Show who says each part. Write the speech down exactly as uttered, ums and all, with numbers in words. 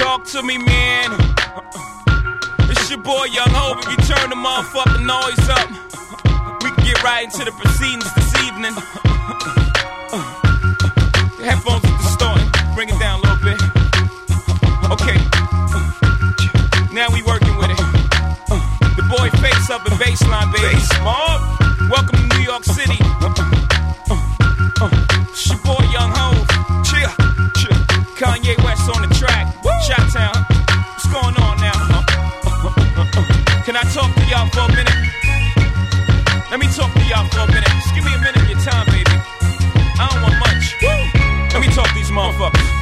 Speaker 1: Talk to me, man. It's your boy Young Hope. If you turn the motherfucking noise up, we can get right into the proceedings this evening. The headphones are distorting. Bring it down a little bit. Okay. Now we working with it. The boy Face up in Baseline, baby. Smart. Welcome to New York City. It's your boy Young Hope. Chill. Chill. Kanye West on the track. Chi-Town. What's going on now? Can I talk to y'all for a minute? Let me talk to y'all for a minute. Just give me a minute of your time, baby. I don't want much. Let me talk to these motherfuckers.